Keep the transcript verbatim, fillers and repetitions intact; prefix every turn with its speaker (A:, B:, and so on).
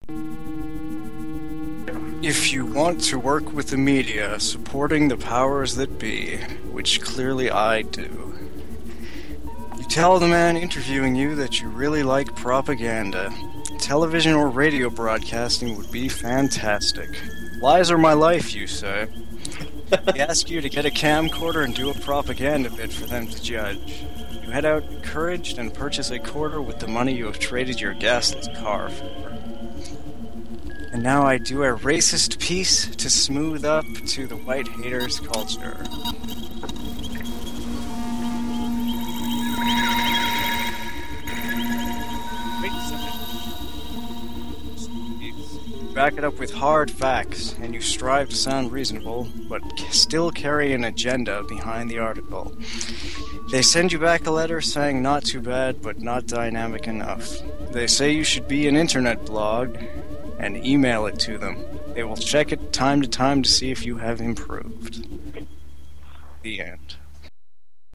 A: If you want to work with the media, supporting the powers that be, which clearly I do, you tell the man interviewing you that you really like propaganda. Television or radio broadcasting would be fantastic. Lies are my life, you say. They ask you to get a camcorder and do a propaganda bit for them to judge. You head out encouraged and purchase a quarter with the money you have traded your gasless car for. And now I do a racist piece to smooth up to the white haters' culture. Wait a second. You back it up with hard facts, and you strive to sound reasonable, but still carry an agenda behind the article. They send you back a letter saying not too bad, but not dynamic enough. They say you should be an internet blog, and email it to them. They will check it time to time to see if you have improved. The end.